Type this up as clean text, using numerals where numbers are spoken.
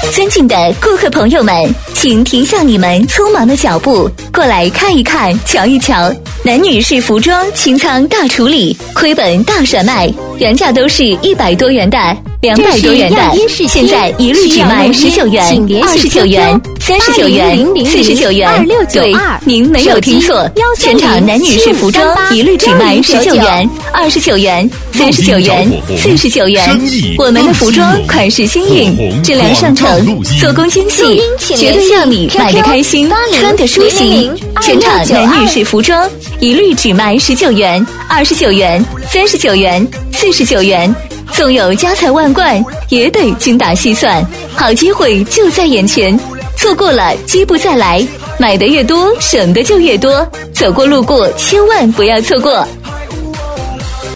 尊敬的顾客朋友们，请停下你们匆忙的脚步，过来看一看，瞧一瞧。男女士服装清仓大处理，亏本大甩卖，原价都是100多元的、200多元的，现在一律只卖19元、29元、39元、49元。对，您没有听错，全场男女士服装一律只卖19元、29元、39元、49元。我们的服装款式新颖，质量上乘，做工精细，绝对让你买得开心，穿得舒心。全场男女士服装一律只卖19元、29元、39元、49元。纵有家财万贯，也得精打细算。好机会就在眼前，错过了机不再来。买的越多，省的就越多。走过路过，千万不要错过。